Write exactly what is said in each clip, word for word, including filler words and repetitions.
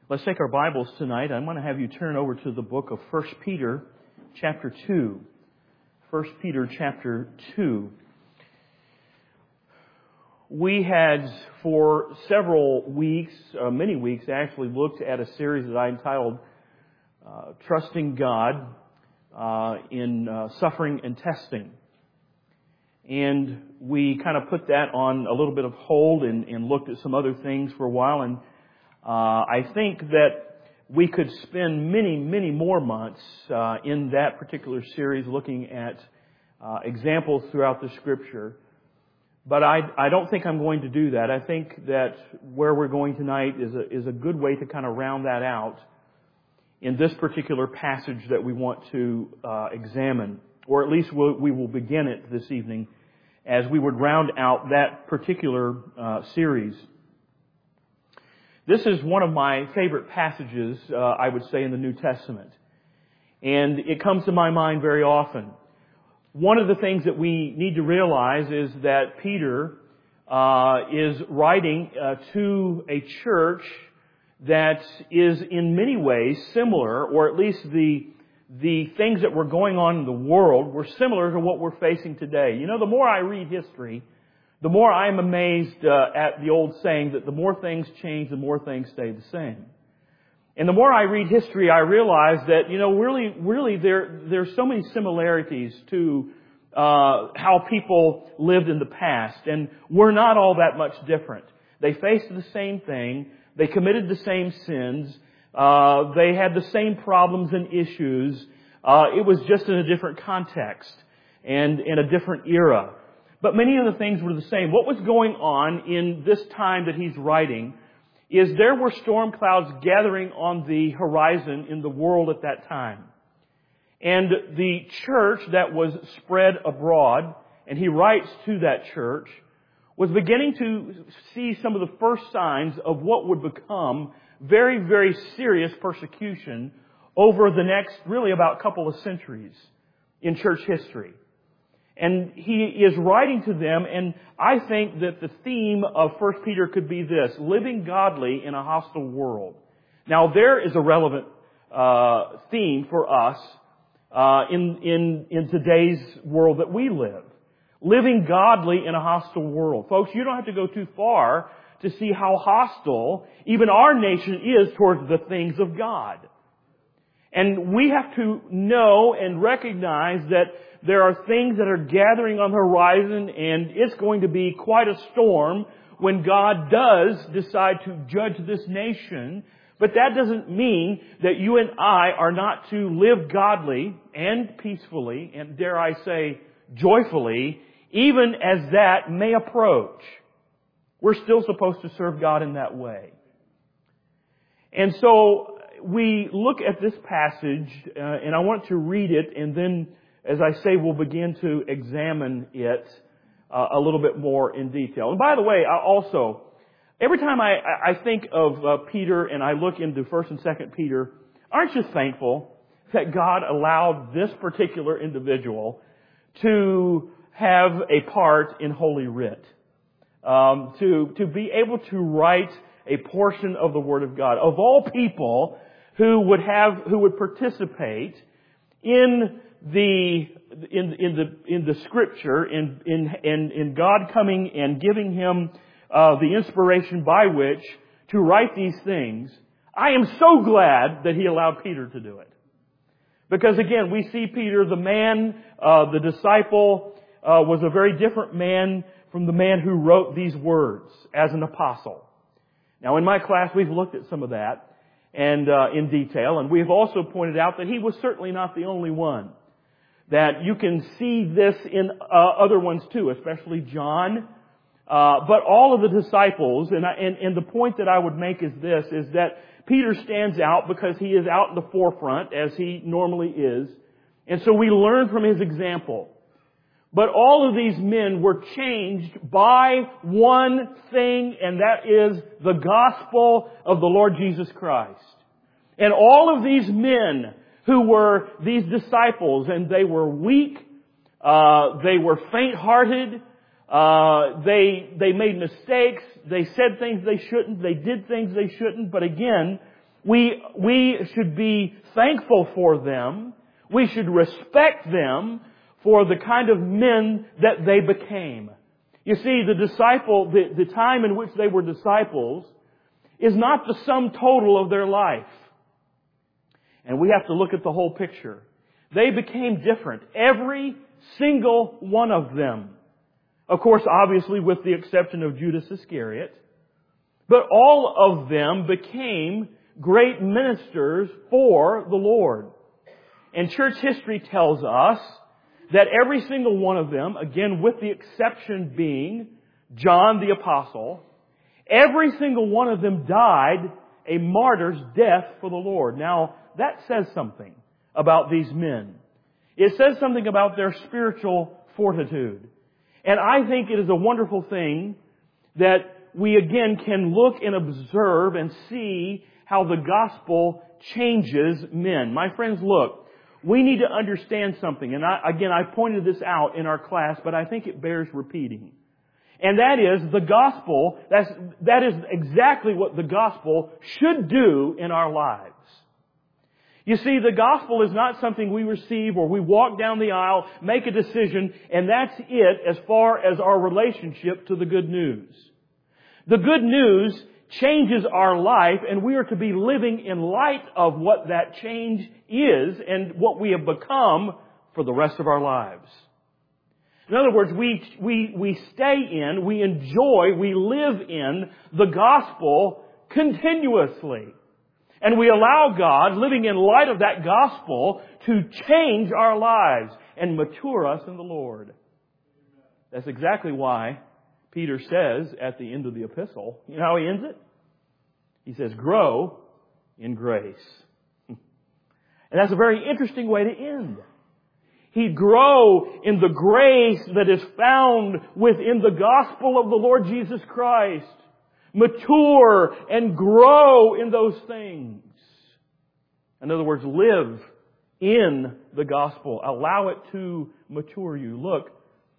Let's take our Bibles tonight. I'm going to have you turn over to the book of First Peter, chapter two. First Peter, chapter two. We had, for several weeks, uh, many weeks actually, looked at a series that I entitled uh, Trusting God uh, in uh, Suffering and Testing. And we kind of put that on a little bit of hold and, and looked at some other things for a while. And uh, I think that we could spend many, many more months uh, in that particular series looking at uh, examples throughout the Scripture. But I, I don't think I'm going to do that. I think that where we're going tonight is a, is a good way to kind of round that out in this particular passage that we want to uh, examine. Or at least we'll, we will begin it this evening as we would round out that particular uh, series. This is one of my favorite passages, uh, I would say, in the New Testament. And it comes to my mind very often. One of the things that we need to realize is that Peter uh, is writing uh, to a church that is in many ways similar, or at least the the things that were going on in the world were similar to what we're facing today. You know, the more I read history, the more I'm amazed uh, at the old saying that the more things change, the more things stay the same. And the more I read history, I realize that, you know, really, really there, there's so many similarities to uh, how people lived in the past. And we're not all that much different. They faced the same thing. They committed the same sins. Uh, they had the same problems and issues. Uh, it was just in a different context and in a different era. But many of the things were the same. What was going on in this time that he's writing is there were storm clouds gathering on the horizon in the world at that time. And the church that was spread abroad, and he writes to that church, was beginning to see some of the first signs of what would become very, very serious persecution over the next, really about a couple of centuries in church history. And he is writing to them, and I think that the theme of First Peter could be this: living godly in a hostile world. Now, there is a relevant uh, theme for us uh, in, in, in today's world that we live. Living godly in a hostile world. Folks, you don't have to go too far to see how hostile even our nation is towards the things of God. And we have to know and recognize that there are things that are gathering on the horizon, and it's going to be quite a storm when God does decide to judge this nation. But that doesn't mean that you and I are not to live godly and peacefully, and dare I say, joyfully, even as that may approach. We're still supposed to serve God in that way. And so we look at this passage, uh, and I want to read it, and then, as I say, we'll begin to examine it uh, a little bit more in detail. And by the way, I also, every time I, I think of uh, Peter and I look into First and Second Peter, aren't you thankful that God allowed this particular individual to have a part in Holy Writ? Um, to, to be able to write a portion of the Word of God. Of all people who would have, who would participate in the, in, in the, in the Scripture, in, in, in, in God coming and giving him, uh, the inspiration by which to write these things, I am so glad that he allowed Peter to do it. Because again, we see Peter, the man, uh, the disciple, uh, was a very different man from the man who wrote these words as an apostle. Now, in my class, we've looked at some of that and uh, in detail, and we've also pointed out that he was certainly not the only one. That you can see this in uh, other ones too, especially John, uh, but all of the disciples. And, I, and and the point that I would make is this: is that Peter stands out because he is out in the forefront, as he normally is, and so we learn from his example. But all of these men were changed by one thing, and that is the gospel of the Lord Jesus Christ. And all of these men who were these disciples, and they were weak, uh, they were faint-hearted, uh, they, they made mistakes, they said things they shouldn't, they did things they shouldn't, but again, We, we should be thankful for them. We should respect them for the kind of men that they became. You see, the disciple, the, the time in which they were disciples is not the sum total of their life. And we have to look at the whole picture. They became different. Every single one of them. Of course, obviously with the exception of Judas Iscariot. But all of them became great ministers for the Lord. And church history tells us that every single one of them, again with the exception being John the Apostle, every single one of them died a martyr's death for the Lord. Now, that says something about these men. It says something about their spiritual fortitude. And I think it is a wonderful thing that we again can look and observe and see how the gospel changes men. My friends, look, we need to understand something. And I, again, I pointed this out in our class, but I think it bears repeating. And that is the gospel, that's, that is exactly what the gospel should do in our lives. You see, the gospel is not something we receive or we walk down the aisle, make a decision, and that's it as far as our relationship to the good news. The good news changes our life, and we are to be living in light of what that change is and what we have become for the rest of our lives. In other words, we, we, we stay in, we enjoy, we live in the gospel continuously. And we allow God, living in light of that gospel, to change our lives and mature us in the Lord. That's exactly why Peter says at the end of the epistle, you know how he ends it? He says, grow in grace. And that's a very interesting way to end. He'd grow in the grace that is found within the gospel of the Lord Jesus Christ. Mature and grow in those things. In other words, live in the gospel. Allow it to mature you. Look,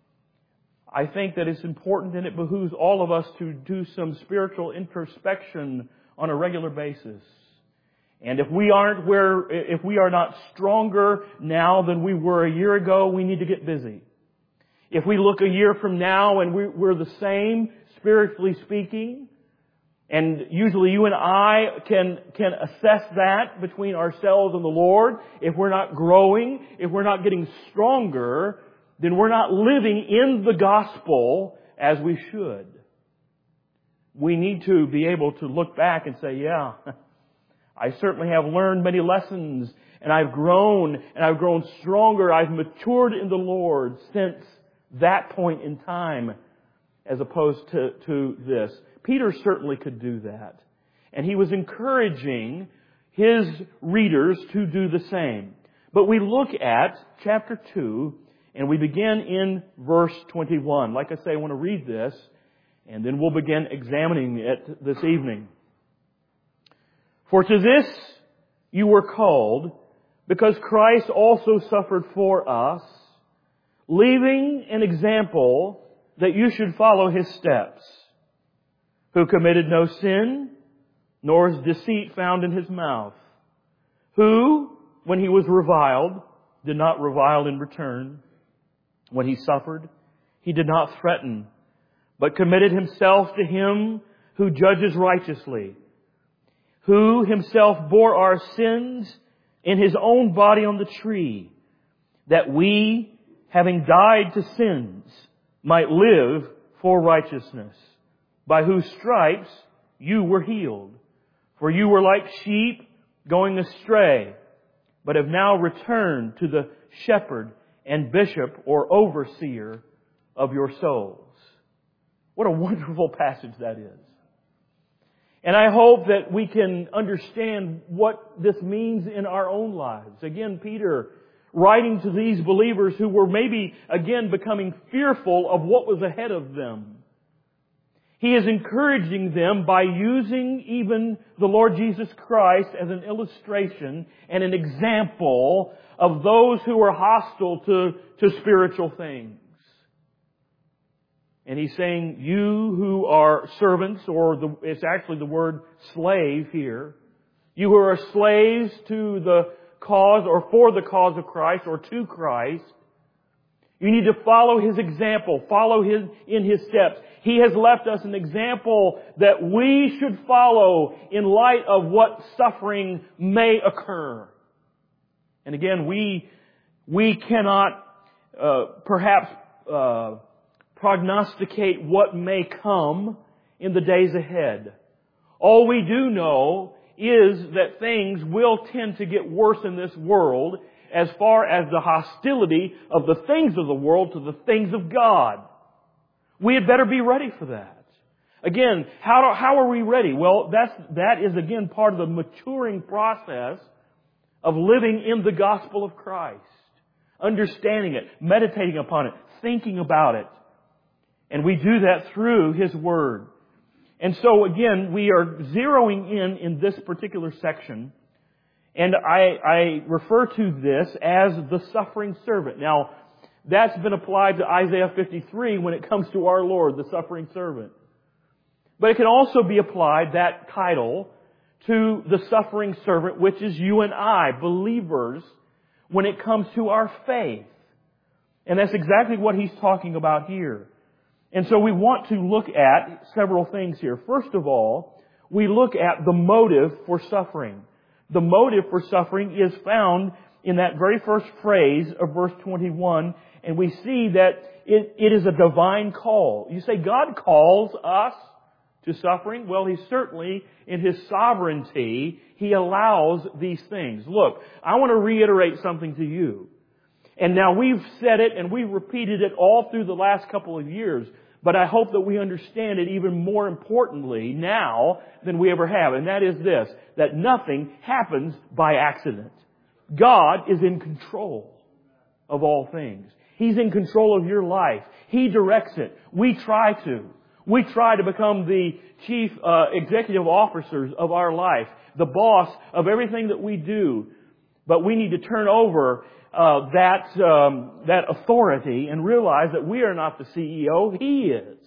I think that it's important and it behooves all of us to do some spiritual introspection on a regular basis. And if we aren't where, if we are not stronger now than we were a year ago, we need to get busy. If we look a year from now and we're the same, spiritually speaking, and usually you and I can, can assess that between ourselves and the Lord. If we're not growing, if we're not getting stronger, then we're not living in the gospel as we should. We need to be able to look back and say, yeah, I certainly have learned many lessons, and I've grown, and I've grown stronger. I've matured in the Lord since that point in time, as opposed to, to this. Peter certainly could do that. And he was encouraging his readers to do the same. But we look at chapter two, and we begin in verse twenty-one. Like I say, I want to read this, and then we'll begin examining it this evening. For to this you were called, because Christ also suffered for us, leaving an example that you should follow His steps, who committed no sin, nor is deceit found in His mouth, who, when He was reviled, did not revile in return. When He suffered, He did not threaten, but committed Himself to Him who judges righteously, who Himself bore our sins in His own body on the tree, that we, having died to sins, might live for righteousness, by whose stripes you were healed. For you were like sheep going astray, but have now returned to the shepherd and bishop or overseer of your souls. What a wonderful passage that is. And I hope that we can understand what this means in our own lives. Again, Peter, writing to these believers who were maybe, again, becoming fearful of what was ahead of them. He is encouraging them by using even the Lord Jesus Christ as an illustration and an example of those who are hostile to, to spiritual things. And he's saying, you who are servants, or the, it's actually the word slave here. You who are slaves to the cause or for the cause of Christ or to Christ, you need to follow His example, follow His in His steps. He has left us an example that we should follow in light of what suffering may occur. And again, we we cannot uh, perhaps uh, prognosticate what may come in the days ahead. All we do know is that things will tend to get worse in this world as far as the hostility of the things of the world to the things of God. We had better be ready for that. Again, how do, how are we ready? Well, that's, that is again part of the maturing process of living in the gospel of Christ. Understanding it, meditating upon it, thinking about it. And we do that through His Word. And so again, we are zeroing in in this particular section. And I, I refer to this as the suffering servant. Now, that's been applied to Isaiah fifty-three when it comes to our Lord, the suffering servant. But it can also be applied, that title, to the suffering servant, which is you and I, believers, when it comes to our faith. And that's exactly what he's talking about here. And so we want to look at several things here. First of all, we look at the motive for suffering. The motive for suffering is found in that very first phrase of verse twenty-one, and we see that it, it is a divine call. You say, God calls us to suffering? Well, He certainly, in His sovereignty, He allows these things. Look, I want to reiterate something to you. And now we've said it and we've repeated it all through the last couple of years. But I hope that we understand it even more importantly now than we ever have. And that is this, that nothing happens by accident. God is in control of all things. He's in control of your life. He directs it. We try to. We try to become the chief uh, executive officers of our life, the boss of everything that we do. But we need to turn over Uh, that um, that authority and realize that we are not the C E O, He is.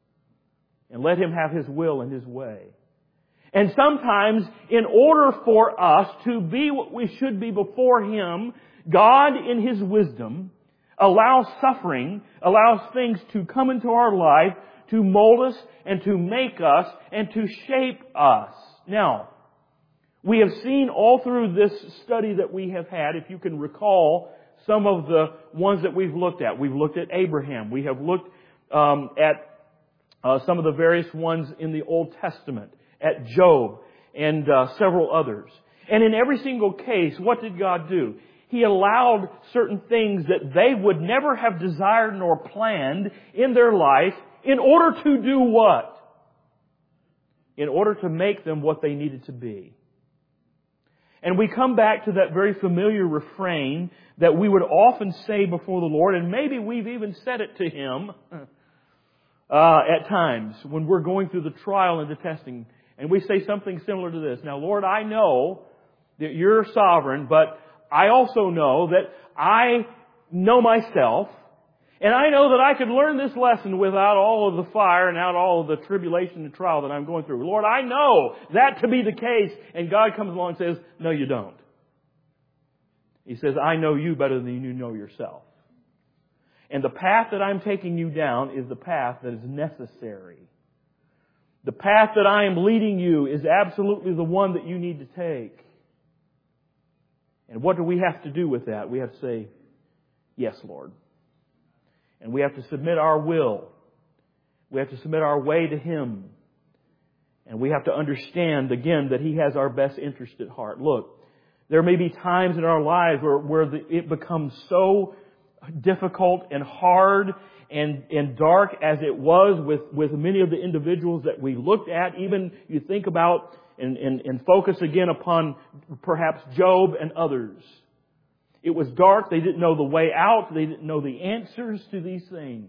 And let Him have His will and His way. And sometimes, in order for us to be what we should be before Him, God in His wisdom allows suffering, allows things to come into our life to mold us and to make us and to shape us. Now, we have seen all through this study that we have had, if you can recall some of the ones that we've looked at. We've looked at Abraham. We have looked um, at uh, some of the various ones in the Old Testament, at Job and uh, several others. And in every single case, what did God do? He allowed certain things that they would never have desired nor planned in their life in order to do what? In order to make them what they needed to be. And we come back to that very familiar refrain that we would often say before the Lord, and maybe we've even said it to Him uh, at times when we're going through the trial and the testing. And we say something similar to this. Now, Lord, I know that You're sovereign, but I also know that I know myself, and I know that I could learn this lesson without all of the fire and out all of the tribulation and trial that I'm going through. Lord, I know that to be the case. And God comes along and says, no, you don't. He says, I know you better than you know yourself. And the path that I'm taking you down is the path that is necessary. The path that I am leading you is absolutely the one that you need to take. And what do we have to do with that? We have to say, yes, Lord. And we have to submit our will. We have to submit our way to Him. And we have to understand, again, that He has our best interest at heart. Look, there may be times in our lives where, where the, it becomes so difficult and hard and, and dark as it was with, with many of the individuals that we looked at. Even you think about and, and, and focus again upon perhaps Job and others. It was dark. They didn't know the way out. They didn't know the answers to these things.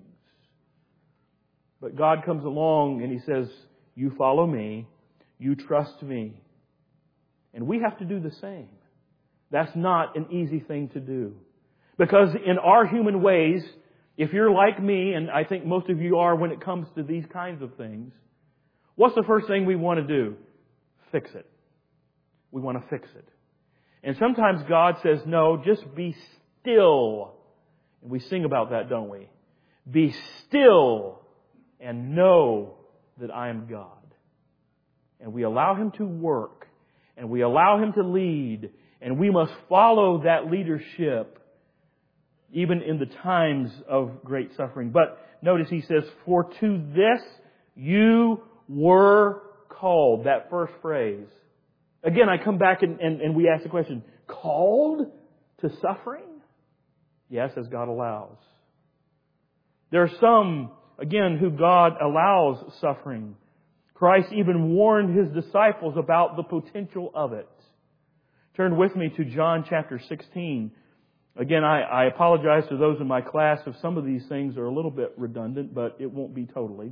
But God comes along and He says, you follow me. You trust me. And we have to do the same. That's not an easy thing to do. Because in our human ways, if you're like me, and I think most of you are when it comes to these kinds of things, what's the first thing we want to do? Fix it. We want to fix it. And sometimes God says, no, just be still. And we sing about that, don't we? Be still and know that I am God. And we allow Him to work. And we allow Him to lead. And we must follow that leadership even in the times of great suffering. But notice He says, for to this you were called. That first phrase. Again, I come back and, and, and we ask the question, called to suffering? Yes, as God allows. There are some, again, who God allows suffering. Christ even warned His disciples about the potential of it. Turn with me to John chapter sixteen. Again, I, I apologize to those in my class if some of these things are a little bit redundant, but it won't be totally.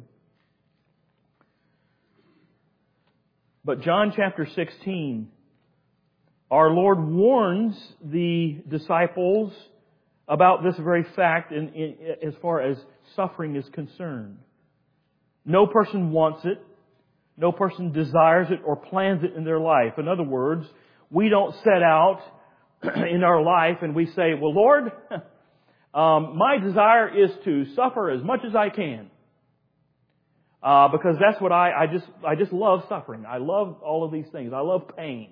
But John chapter sixteen, our Lord warns the disciples about this very fact in, in, as far as suffering is concerned. No person wants it. No person desires it or plans it in their life. In other words, we don't set out in our life and we say, well, Lord, um, my desire is to suffer as much as I can. Uh, because that's what I, I just, I just love suffering. I love all of these things. I love pain.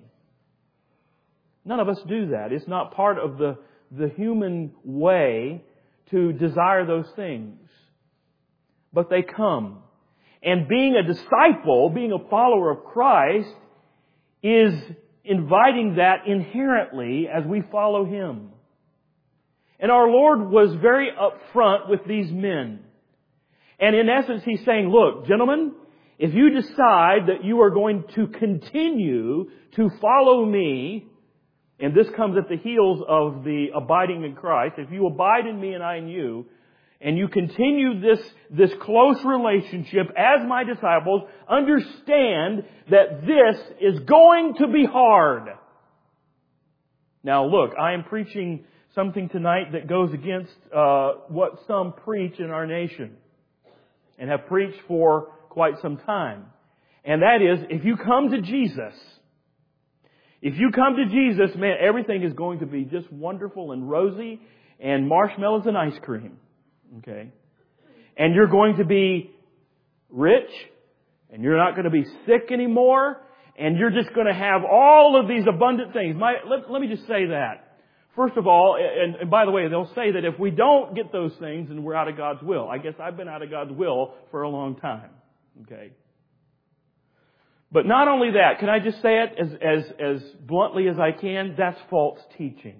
None of us do that. It's not part of the, the human way to desire those things. But they come. And being a disciple, being a follower of Christ, is inviting that inherently as we follow Him. And our Lord was very upfront with these men. And in essence, He's saying, look, gentlemen, if you decide that you are going to continue to follow me, and this comes at the heels of the abiding in Christ, if you abide in me and I in you, and you continue this, this close relationship as my disciples, understand that this is going to be hard. Now look, I am preaching something tonight that goes against uh, what some preach in our nation and have preached for quite some time. And that is, if you come to Jesus, if you come to Jesus, man, everything is going to be just wonderful and rosy and marshmallows and ice cream. Okay? And you're going to be rich, and you're not going to be sick anymore, and you're just going to have all of these abundant things. My, let, let me just say that. First of all, and, and by the way, they'll say that if we don't get those things, then we're out of God's will. I guess I've been out of God's will for a long time. Okay? But not only that, can I just say it as, as, as bluntly as I can? That's false teaching.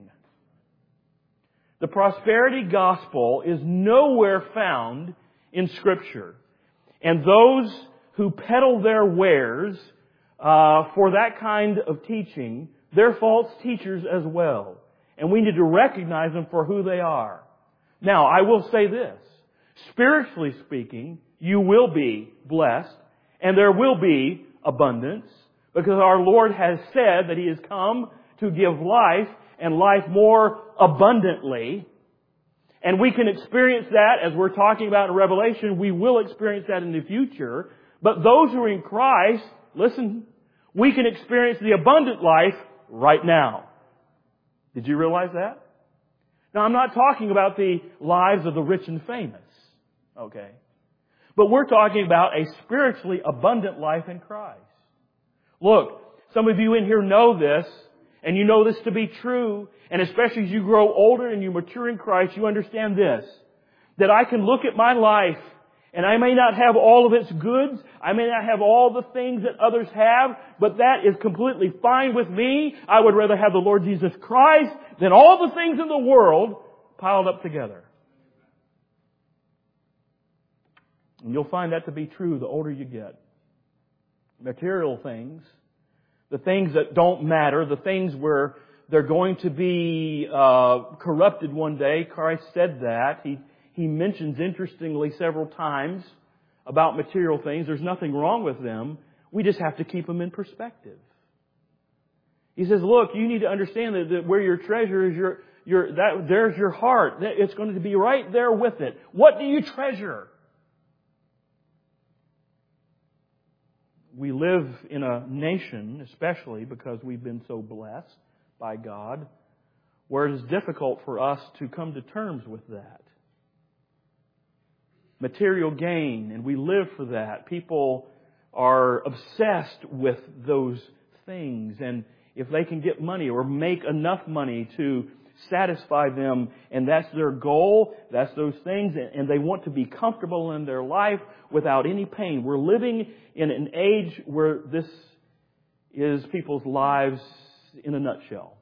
The prosperity gospel is nowhere found in Scripture. And those who peddle their wares uh, for that kind of teaching, they're false teachers as well. And we need to recognize them for who they are. Now, I will say this. Spiritually speaking, you will be blessed and there will be abundance because our Lord has said that He has come to give life and life more abundantly. And we can experience that as we're talking about in Revelation. We will experience that in the future. But those who are in Christ, listen, we can experience the abundant life right now. Did you realize that? Now, I'm not talking about the lives of the rich and famous. Okay? But we're talking about a spiritually abundant life in Christ. Look, some of you in here know this, and you know this to be true, and especially as you grow older and you mature in Christ, you understand this, that I can look at my life, and I may not have all of its goods, I may not have all the things that others have, but that is completely fine with me. I would rather have the Lord Jesus Christ than all the things in the world piled up together. And you'll find that to be true the older you get. Material things, the things that don't matter, the things where they're going to be uh, corrupted one day. Christ said that. He He mentions interestingly several times about material things. There's nothing wrong with them. We just have to keep them in perspective. He says, look, you need to understand that, that where your treasure is, your, your, that, there's your heart. It's going to be right there with it. What do you treasure? we live in a nation, especially because we've been so blessed by God, where it is difficult for us to come to terms with that. Material gain, and we live for that. People are obsessed with those things, and if they can get money or make enough money to satisfy them, and that's their goal, that's those things, and they want to be comfortable in their life without any pain. We're living in an age where this is people's lives in a nutshell.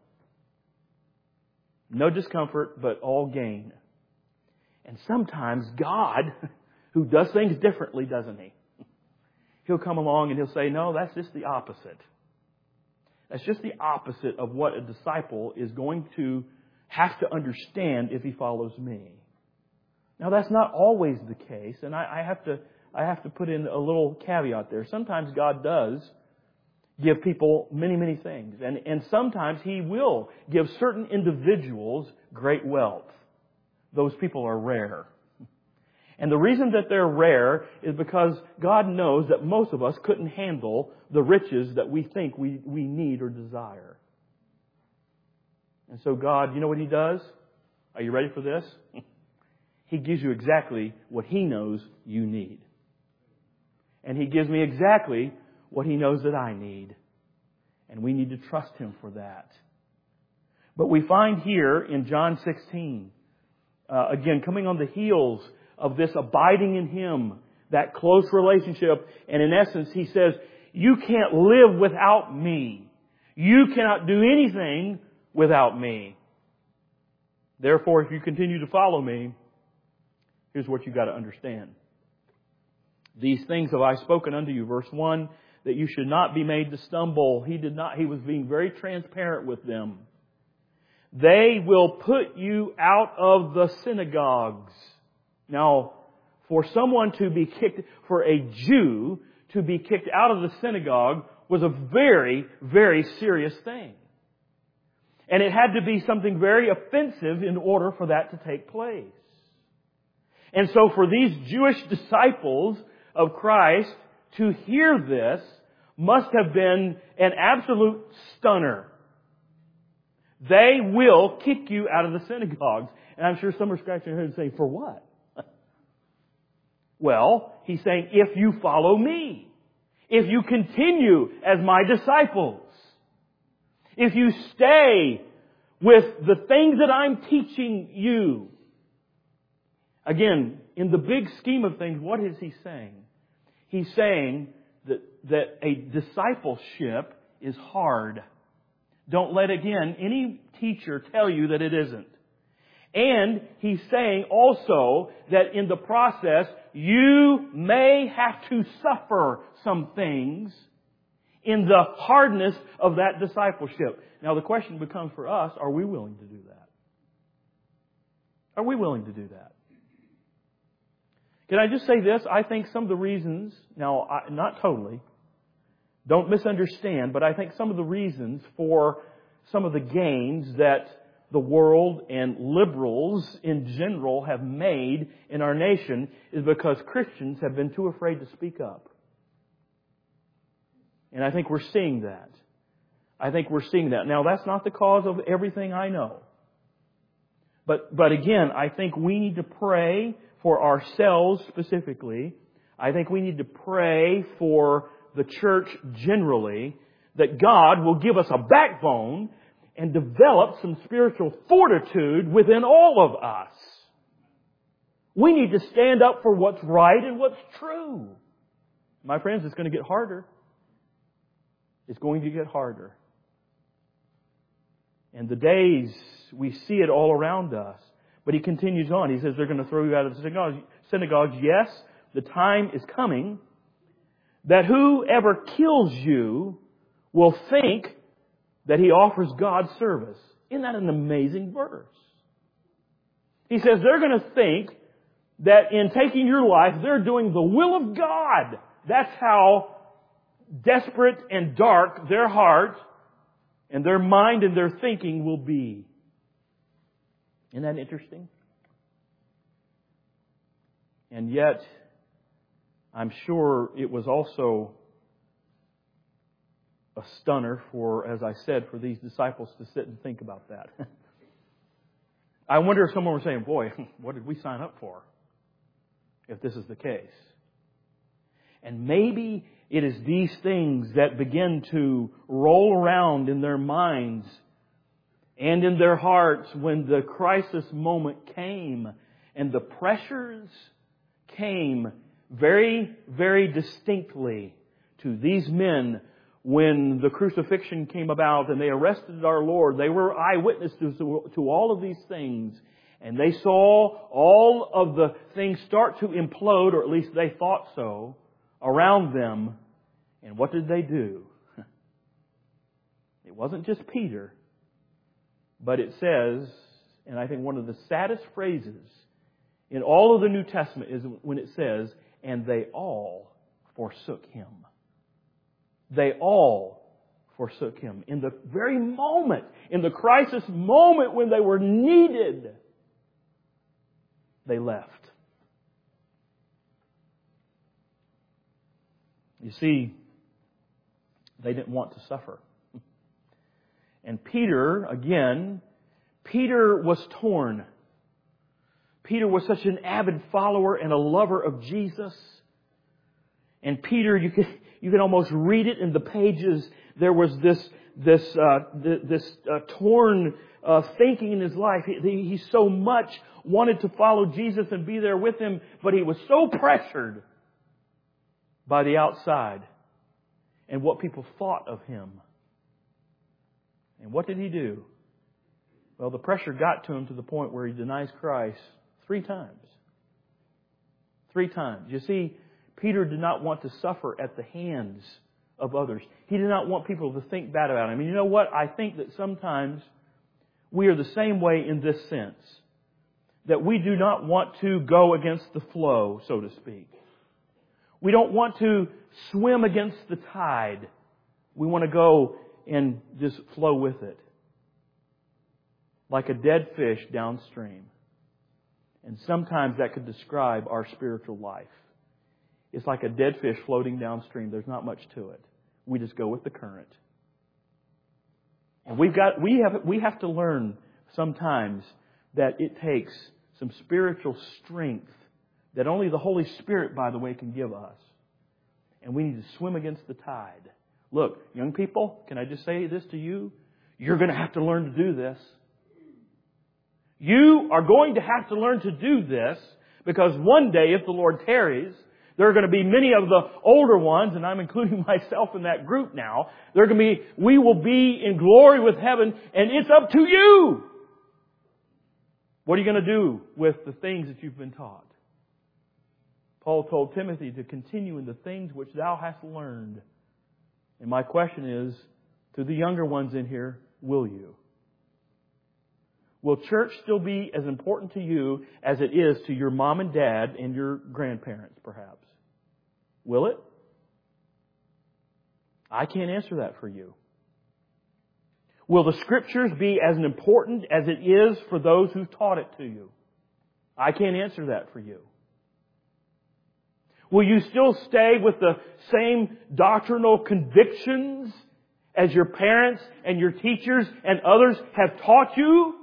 No discomfort, but all gain. And sometimes God, who does things differently, doesn't He? He'll come along and He'll say, no, that's just the opposite. That's just the opposite of what a disciple is going to have to understand if he follows me. Now, that's not always the case, and I, I have to I have to put in a little caveat there. Sometimes God does give people many, many things, and, and sometimes He will give certain individuals great wealth. Those people are rare. And the reason that they're rare is because God knows that most of us couldn't handle the riches that we think we, we need or desire. And so God, you know what He does? Are you ready for this? He gives you exactly what He knows you need. And He gives me exactly what He knows that I need. And we need to trust Him for that. But we find here in John sixteen, uh, again, coming on the heels of this abiding in Him, that close relationship, and in essence, He says, you can't live without me. You cannot do anything without me. Therefore, if you continue to follow me, here's what you got to understand. These things have I spoken unto you, verse one, that you should not be made to stumble. He did not, He was being very transparent with them. They will put you out of the synagogues. Now, for someone to be kicked, for a Jew to be kicked out of the synagogue was a very, very serious thing. And it had to be something very offensive in order for that to take place. And so for these Jewish disciples of Christ to hear this must have been an absolute stunner. They will kick you out of the synagogues. And I'm sure some are scratching their heads and saying, for what? Well, He's saying, if you follow me, if you continue as my disciples, if you stay with the things that I'm teaching you. Again, in the big scheme of things, what is He saying? He's saying that, that a discipleship is hard. Don't let, again, any teacher tell you that it isn't. And He's saying also that in the process, you may have to suffer some things in the hardness of that discipleship. Now the question becomes for us, are we willing to do that? Are we willing to do that? Can I just say this? I think some of the reasons, now I, not totally, don't misunderstand, but I think some of the reasons for some of the gains that the world and liberals in general have made in our nation is because Christians have been too afraid to speak up. And I think we're seeing that. I think we're seeing that. Now, that's not the cause of everything I know. But, but again, I think we need to pray for ourselves specifically. I think we need to pray for the church generally, that God will give us a backbone and develop some spiritual fortitude within all of us. We need to stand up for what's right and what's true. My friends, it's going to get harder. It's going to get harder. And the days, we see it all around us. But He continues on. He says they're going to throw you out of the synagogues. synagogues. Yes, the time is coming that whoever kills you will think that he offers God service. Isn't that an amazing verse? He says they're going to think that in taking your life, they're doing the will of God. That's how desperate and dark their heart and their mind and their thinking will be. Isn't that interesting? And yet, I'm sure it was also a stunner for, as I said, for these disciples to sit and think about that. I wonder if someone were saying, boy, what did we sign up for if this is the case? And maybe it is these things that begin to roll around in their minds and in their hearts when the crisis moment came and the pressures came very, very distinctly to these men when the crucifixion came about and they arrested our Lord. They were eyewitnesses to, to all of these things. And they saw all of the things start to implode, or at least they thought so, around them. And what did they do? It wasn't just Peter, but it says, and I think one of the saddest phrases in all of the New Testament is when it says, and they all forsook Him. They all forsook Him. In the very moment, in the crisis moment when they were needed, they left. You see, they didn't want to suffer. And Peter, again, Peter was torn. Peter was such an avid follower and a lover of Jesus. And Peter, you can you can almost read it in the pages. There was this this uh, this uh, torn uh, thinking in his life. He, he so much wanted to follow Jesus and be there with Him, but he was so pressured by the outside and what people thought of him. And what did he do? Well, the pressure got to him to the point where he denies Christ three times. Three times. You see, Peter did not want to suffer at the hands of others. He did not want people to think bad about him. And you know what? I think that sometimes we are the same way in this sense. That we do not want to go against the flow, so to speak. We don't want to swim against the tide. We want to go and just flow with it. Like a dead fish downstream. And sometimes that could describe our spiritual life. It's like a dead fish floating downstream. There's not much to it. We just go with the current. And we've got, we have, we have to learn sometimes that it takes some spiritual strength that only the Holy Spirit, by the way, can give us. And we need to swim against the tide. Look, young people, can I just say this to you? You're going to have to learn to do this. You are going to have to learn to do this because one day, if the Lord tarries, there are going to be many of the older ones, and I'm including myself in that group now. They're going to be, we will be in glory with heaven, and it's up to you. What are you going to do with the things that you've been taught? Paul told Timothy to continue in the things which thou hast learned. And my question is, to the younger ones in here, will you? Will church still be as important to you as it is to your mom and dad and your grandparents, perhaps? Will it? I can't answer that for you. Will the Scriptures be as important as it is for those who taught it to you? I can't answer that for you. Will you still stay with the same doctrinal convictions as your parents and your teachers and others have taught you?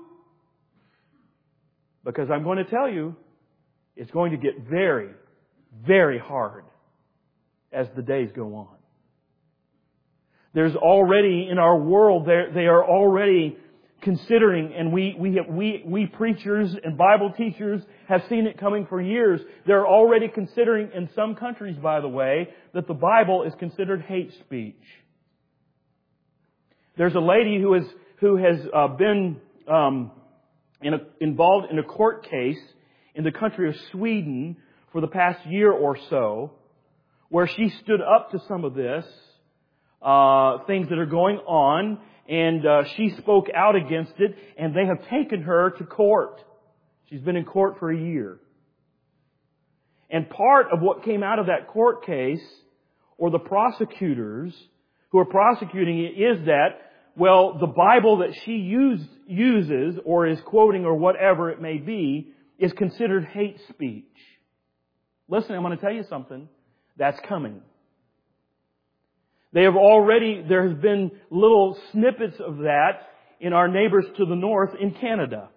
Because I'm going to tell you, it's going to get very, very hard as the days go on. There's already in our world, they are already considering, and we, we, have, we, we preachers and Bible teachers have seen it coming for years. They're already considering, in some countries, by the way, that the Bible is considered hate speech. There's a lady who has, who has uh, been um, in a, involved in a court case in the country of Sweden for the past year or so, where she stood up to some of this, uh, things that are going on, and uh, she spoke out against it, and they have taken her to court. She's been in court for a year. And part of what came out of that court case, or the prosecutors who are prosecuting it, is that, well, the Bible that she used, uses, or is quoting, or whatever it may be, is considered hate speech. Listen, I'm going to tell you something. That's coming. They have already, there has been little snippets of that in our neighbors to the north in Canada.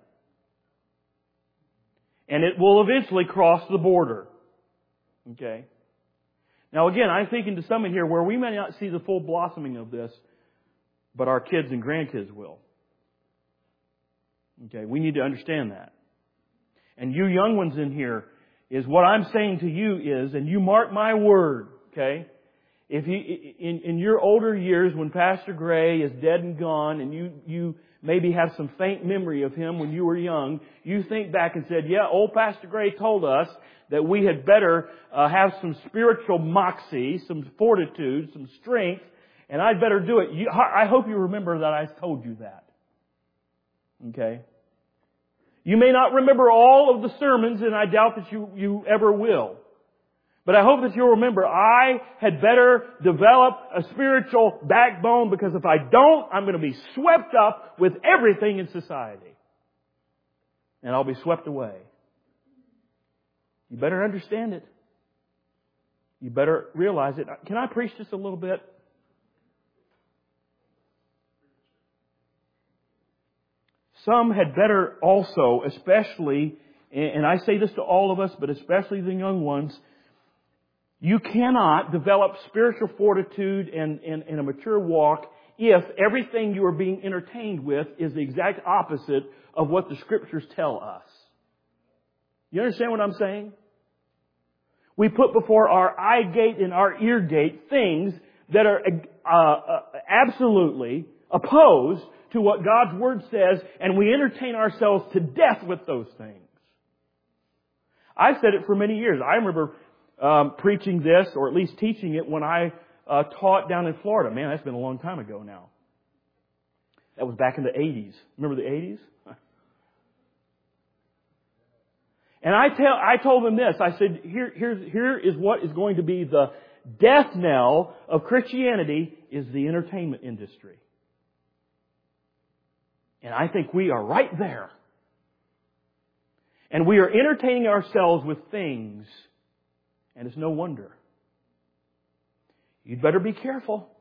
And it will eventually cross the border. Okay? Now again, I'm thinking to some in here where we may not see the full blossoming of this, but our kids and grandkids will. Okay? We need to understand that. And you young ones in here, is what I'm saying to you is, and you mark my word, okay? If you, in, in your older years when Pastor Gray is dead and gone and you, you maybe have some faint memory of him when you were young, you think back and said, yeah, old Pastor Gray told us that we had better uh, have some spiritual moxie, some fortitude, some strength, and I'd better do it. You, I hope you remember that I told you that. Okay? You may not remember all of the sermons, and I doubt that you, you ever will. But I hope that you'll remember, I had better develop a spiritual backbone, because if I don't, I'm going to be swept up with everything in society. And I'll be swept away. You better understand it. You better realize it. Can I preach just a little bit? Some had better also, especially, and I say this to all of us, but especially the young ones, you cannot develop spiritual fortitude and, and, and a mature walk if everything you are being entertained with is the exact opposite of what the Scriptures tell us. You understand what I'm saying? We put before our eye gate and our ear gate things that are uh, uh, absolutely opposed to what God's Word says, and we entertain ourselves to death with those things. I've said it for many years. I remember um, preaching this, or at least teaching it, when I uh, taught down in Florida. Man, that's been a long time ago now. That was back in the eighties. Remember the eighties? And I tell, I told them this. I said, here, here's, here is what is going to be the death knell of Christianity, is the entertainment industry. And I think we are right there. And we are entertaining ourselves with things. And it's no wonder. You'd better be careful.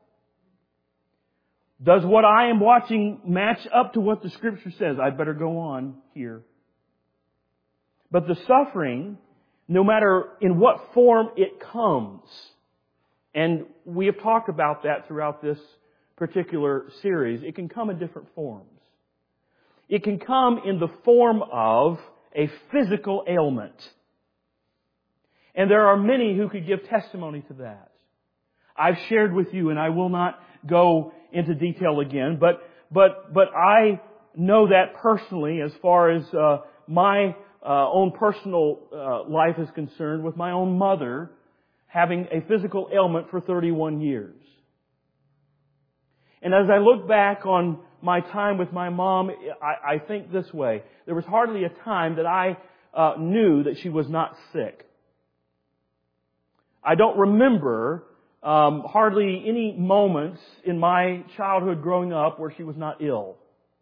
Does what I am watching match up to what the Scripture says? I'd better go on here. But the suffering, no matter in what form it comes, and we have talked about that throughout this particular series, it can come in different forms. It can come in the form of a physical ailment. And there are many who could give testimony to that. I've shared with you, and I will not go into detail again, but but but I know that personally as far as uh, my uh, own personal uh, life is concerned, with my own mother having a physical ailment for thirty-one years. And as I look back on my time with my mom, I, I think this way. There was hardly a time that I uh, knew that she was not sick. I don't remember um, hardly any moments in my childhood growing up where she was not ill.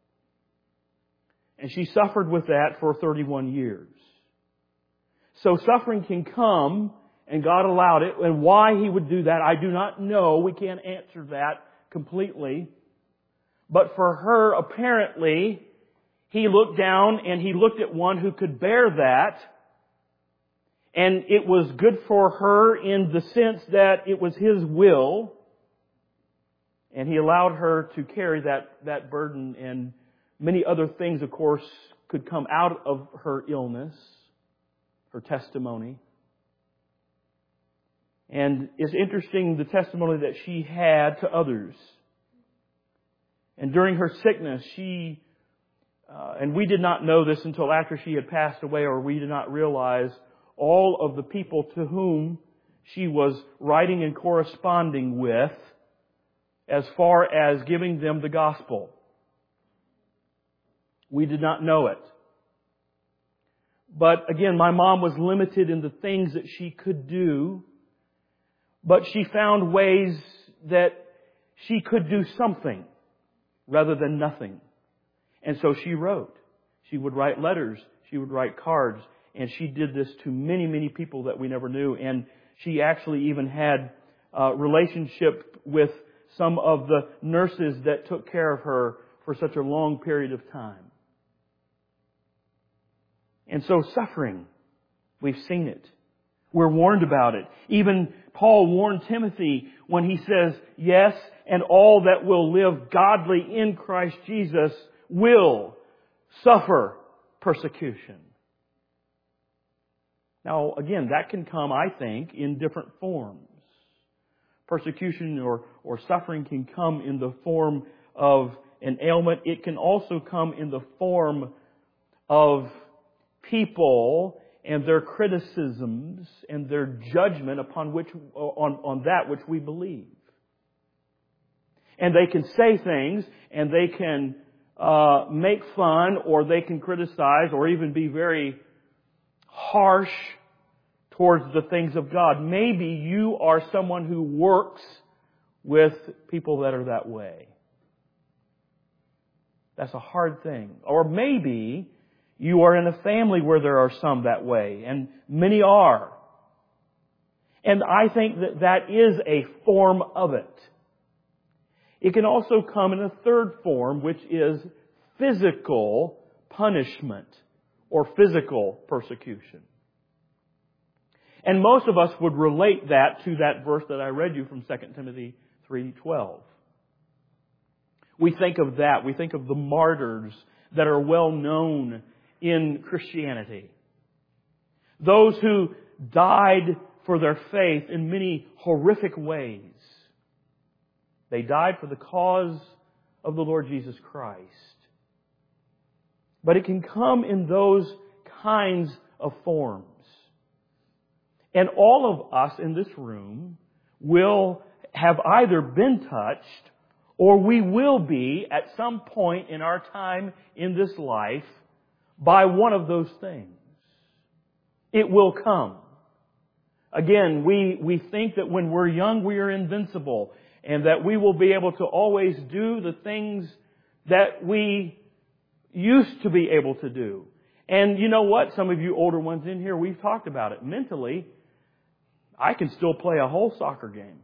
And she suffered with that for thirty-one years. So suffering can come, and God allowed it. And why He would do that, I do not know. We can't answer that completely. But for her, apparently, He looked down and He looked at one who could bear that. And it was good for her in the sense that it was His will. And He allowed her to carry that, that burden. And many other things, of course, could come out of her illness, her testimony. And it's interesting the testimony that she had to others. And during her sickness, she, uh, and we did not know this until after she had passed away, or we did not realize all of the people to whom she was writing and corresponding with as far as giving them the gospel. We did not know it. But again, my mom was limited in the things that she could do, but she found ways that she could do something rather than nothing. And so she wrote. She would write letters. She would write cards. And she did this to many, many people that we never knew. And she actually even had uh, relationship with some of the nurses that took care of her for such a long period of time. And so suffering, we've seen it. We're warned about it. Even Paul warned Timothy when he says, yes, and all that will live godly in Christ Jesus will suffer persecution. Now, again, that can come, I think, in different forms. Persecution or, or suffering can come in the form of an ailment. It can also come in the form of people and their criticisms and their judgment upon which on, on that which we believe. And they can say things, and they can uh, make fun, or they can criticize, or even be very harsh towards the things of God. Maybe you are someone who works with people that are that way. That's a hard thing. Or maybe you are in a family where there are some that way, and many are. And I think that that is a form of it. It can also come in a third form, which is physical punishment or physical persecution. And most of us would relate that to that verse that I read you from Second Timothy three twelve. We think of that. We think of the martyrs that are well known in Christianity. Those who died for their faith in many horrific ways. They died for the cause of the Lord Jesus Christ. But it can come in those kinds of forms. And all of us in this room will have either been touched, or we will be at some point in our time in this life by one of those things. It will come. Again, we, we think that when we're young we are invincible, and that we will be able to always do the things that we used to be able to do. And you know what? Some of you older ones in here, we've talked about it. Mentally, I can still play a whole soccer game.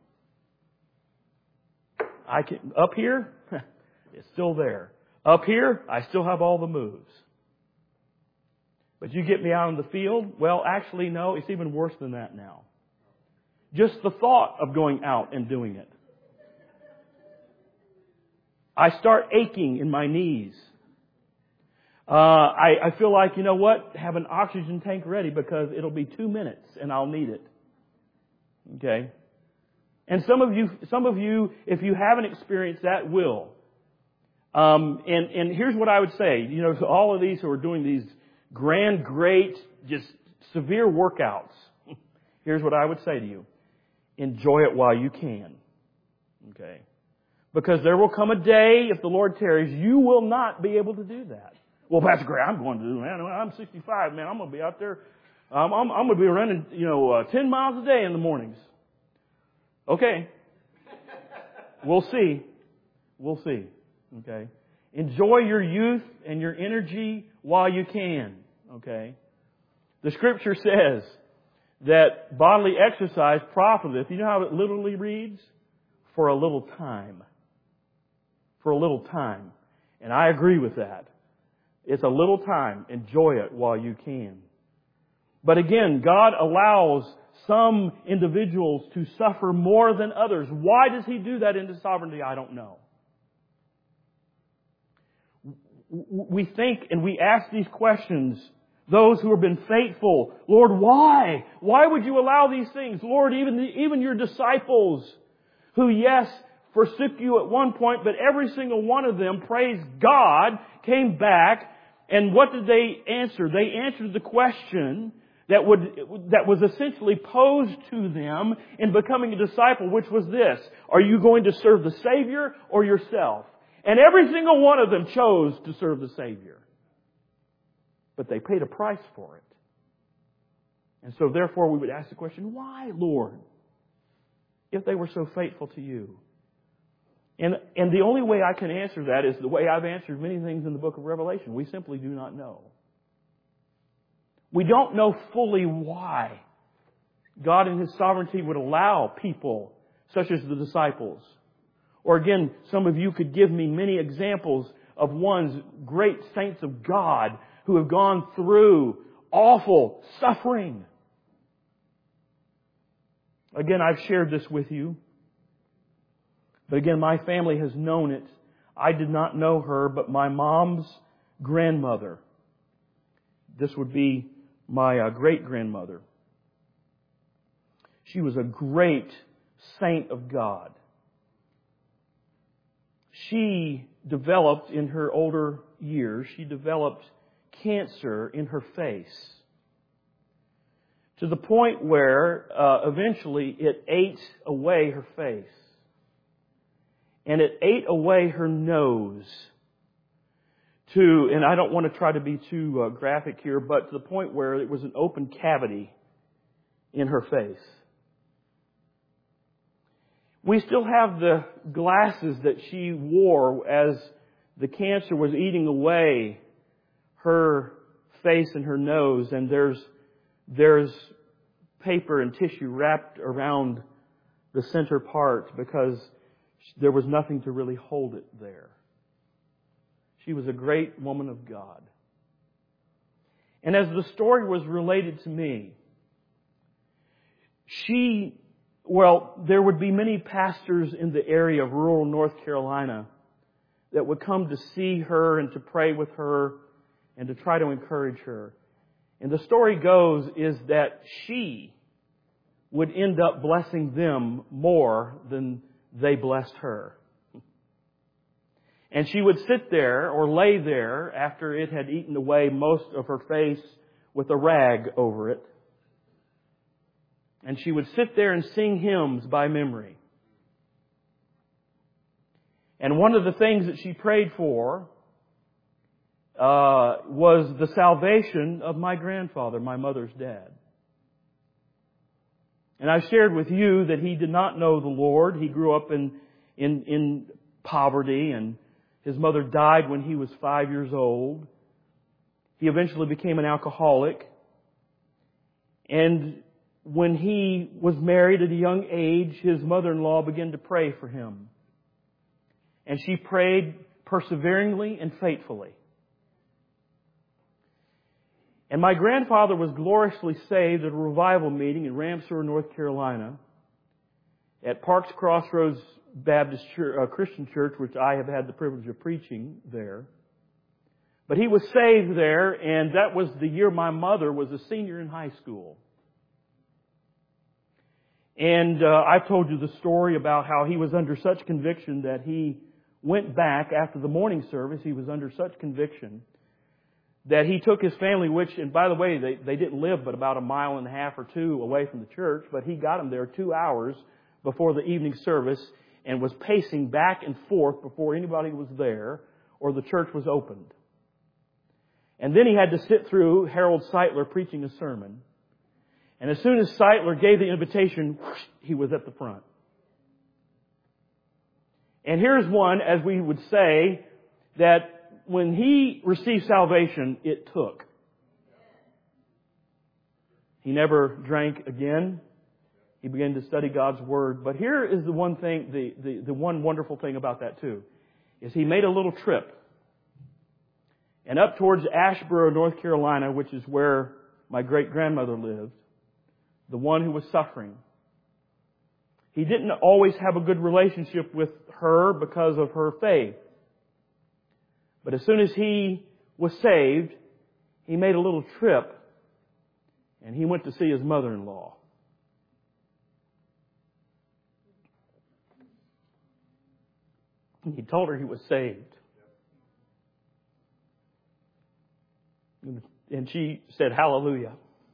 I can, up here, it's still there. Up here, I still have all the moves. But you get me out on the field, well, actually, no, it's even worse than that now. Just the thought of going out and doing it. I start aching in my knees. Uh, I, I feel like, you know what? Have an oxygen tank ready because it'll be two minutes and I'll need it. Okay? And some of you, some of you, if you haven't experienced that, will. Um, and, and here's what I would say. You know, to all of these who are doing these grand, great, just severe workouts, here's what I would say to you. Enjoy it while you can. Okay? Because there will come a day, if the Lord tarries, you will not be able to do that. Well, Pastor Gray, I'm going to do that. I'm sixty-five, man. I'm going to be out there. Um, I'm, I'm going to be running, you know, uh, ten miles a day in the mornings. Okay. We'll see. We'll see. Okay. Enjoy your youth and your energy while you can. Okay. The Scripture says that bodily exercise profiteth. You know how it literally reads? For a little time. For a little time. And I agree with that. It's a little time. Enjoy it while you can. But again, God allows some individuals to suffer more than others. Why does He do that in His sovereignty? I don't know. We think and we ask these questions. Those who have been faithful, Lord, why? Why would you allow these things? Lord, even the, even your disciples who, yes, forsook you at one point, but every single one of them, praise God, came back. And what did they answer? They answered the question that would that was essentially posed to them in becoming a disciple, which was this: are you going to serve the Savior or yourself? And every single one of them chose to serve the Savior. But they paid a price for it. And so therefore we would ask the question, why, Lord? If they were so faithful to you. And, and the only way I can answer that is the way I've answered many things in the book of Revelation. We simply do not know. We don't know fully why God in His sovereignty would allow people such as the disciples. Or again, some of you could give me many examples of ones, great saints of God, who have gone through awful suffering. Again, I've shared this with you. But again, my family has known it. I did not know her, but my mom's grandmother. This would be my uh, great-grandmother. She was a great saint of God. She developed in her older years, she developed cancer in her face. To the point where uh, eventually it ate away her face. And it ate away her nose. To, and I don't want to try to be too uh, graphic here, but to the point where it was an open cavity in her face. We still have the glasses that she wore as the cancer was eating away her face and her nose, and there's there's paper and tissue wrapped around the center part because there was nothing to really hold it there. She was a great woman of God. And as the story was related to me, she, well, there would be many pastors in the area of rural North Carolina that would come to see her and to pray with her and to try to encourage her. And the story goes is that she would end up blessing them more than they blessed her. And she would sit there or lay there after it had eaten away most of her face with a rag over it. And she would sit there and sing hymns by memory. And one of the things that she prayed for uh, was the salvation of my grandfather, my mother's dad. And I shared with you that he did not know the Lord. He grew up in in, in poverty, and his mother died when he was five years old. He eventually became an alcoholic. And when he was married at a young age, his mother-in-law began to pray for him. And she prayed perseveringly and faithfully. And my grandfather was gloriously saved at a revival meeting in Ramseur, North Carolina, at Parks Crossroads Baptist Church, uh, Christian Church, which I have had the privilege of preaching there. But he was saved there, and that was the year my mother was a senior in high school. And uh, I've told you the story about how he was under such conviction that he went back after the morning service. He was under such conviction that he took his family, which, and by the way, they, they didn't live but about a mile and a half or two away from the church, but he got them there two hours before the evening service and was pacing back and forth before anybody was there or the church was opened. And then he had to sit through Harold Sightler preaching a sermon. And as soon as Sightler gave the invitation, whoosh, he was at the front. And here's one, as we would say, that when he received salvation, it took. He never drank again. He began to study God's Word. But here is the one thing, the, the, the one wonderful thing about that too, is he made a little trip. And up towards Asheboro, North Carolina, which is where my great-grandmother lived, the one who was suffering. He didn't always have a good relationship with her because of her faith. But as soon as he was saved, he made a little trip and he went to see his mother-in-law. And he told her he was saved. And she said, "Hallelujah.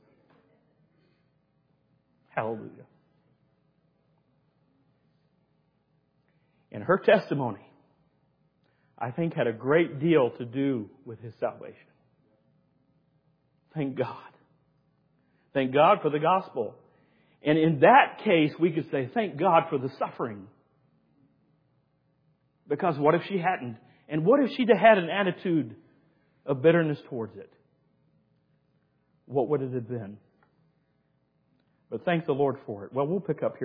Hallelujah." And her testimony, I think, had a great deal to do with his salvation. Thank God. Thank God for the gospel. And in that case, we could say, thank God for the suffering. Because what if she hadn't? And what if she'd had an attitude of bitterness towards it? What would it have been? But thank the Lord for it. Well, we'll pick up here.